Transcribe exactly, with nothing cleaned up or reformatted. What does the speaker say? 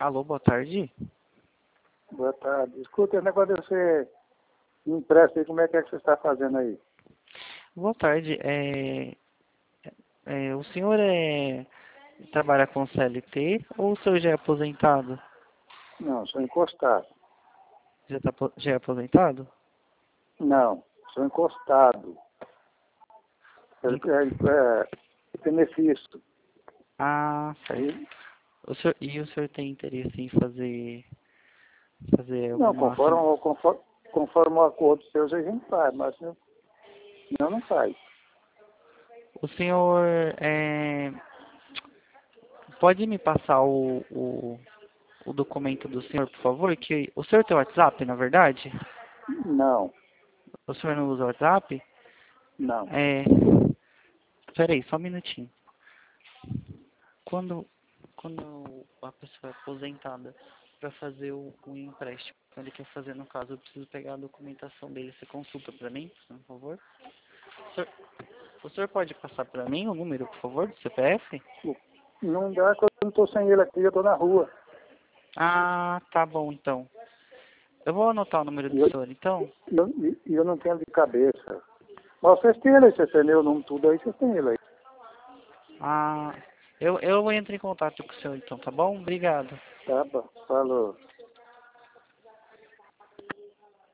Alô, boa tarde. Boa tarde. Escuta, esse negócio de você me empresta aí, como é que é que você está fazendo aí? Boa tarde. É, é, o senhor é, trabalha com C L T ou o senhor já é aposentado? Não, sou encostado. Já, tá, apo- já é aposentado? Não, sou encostado. É, Em- é, é benefício. Ah, certo. Aí, O senhor, e o senhor tem interesse em fazer, fazer não, alguma conforme, ação? o- conforme, conforme o acordo seu, a gente faz, mas não, não, não faz. O senhor é, pode me passar o, o, o documento do senhor, por favor? Que o senhor tem WhatsApp, na verdade? Não, O senhor não usa WhatsApp? não. É, peraí, só um minutinho. Quando, quando a pessoa é aposentada para fazer o, o empréstimo, quando ele quer fazer, no caso, eu preciso pegar a documentação dele. Você consulta para mim, por favor? O senhor, o senhor pode passar para mim o número, por favor, do C P F? Não dá que eu não estou sem ele aqui, eu estou na rua. Ah, tá bom, então. Eu vou anotar o número E do eu, senhor, então. e eu, e eu não tenho de cabeça. Mas vocês têm ele aí, vocês têm meu nome tudo aí, vocês têm ele aí. Ah, eu, eu entro em contato com o senhor, então, tá bom? Obrigado. Tá bom, falou.